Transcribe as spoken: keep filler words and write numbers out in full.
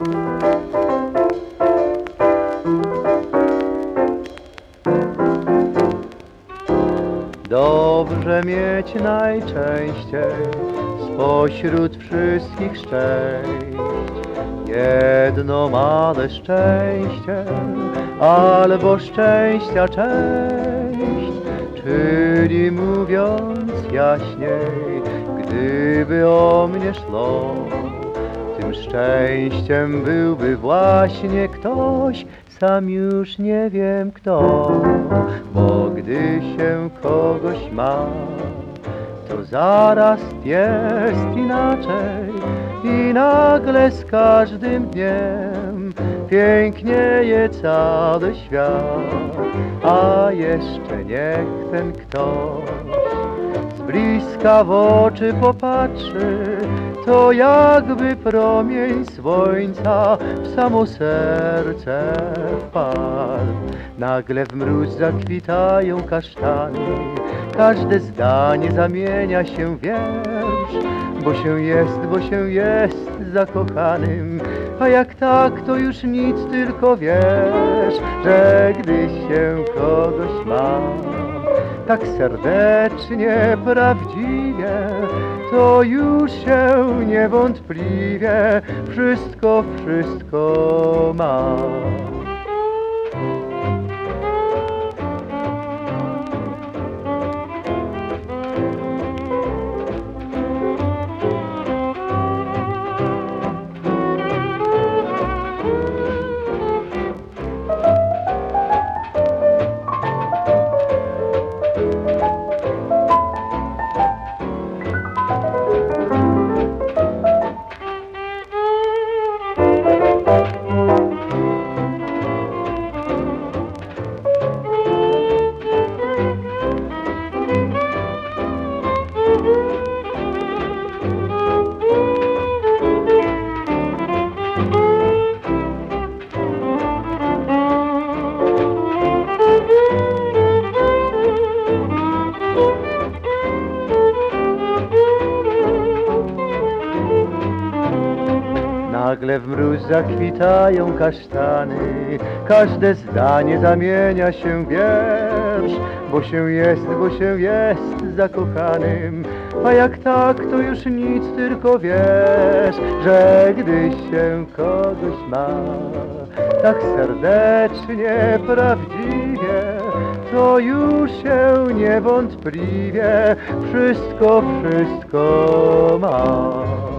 Dobrze mieć najczęściej spośród wszystkich szczęść jedno małe szczęście, albo szczęścia część, czyli mówiąc jaśniej, gdyby o mnie szło, tym szczęściem byłby właśnie ktoś, sam już nie wiem kto, bo gdy się kogoś ma, to zaraz jest inaczej i nagle z każdym dniem pięknieje cały świat, a jeszcze niech ten ktoś z bliska w oczy popatrzy, to jakby promień słońca w samo serce wpadł. Nagle w mróz zakwitają kasztany, każde zdanie zamienia się w wiersz, bo się jest, bo się jest zakochanym, a jak tak, to już nic, tylko wiesz, że gdy się kogoś ma tak serdecznie, prawdziwie, to już się niewątpliwie wszystko, wszystko ma. Nagle w mróz zakwitają kasztany, każde zdanie zamienia się w wiersz, bo się jest, bo się jest zakochanym, a jak tak, to już nic, tylko wiesz, że gdy się kogoś ma tak serdecznie, prawdziwie, to już się niewątpliwie wszystko, wszystko ma.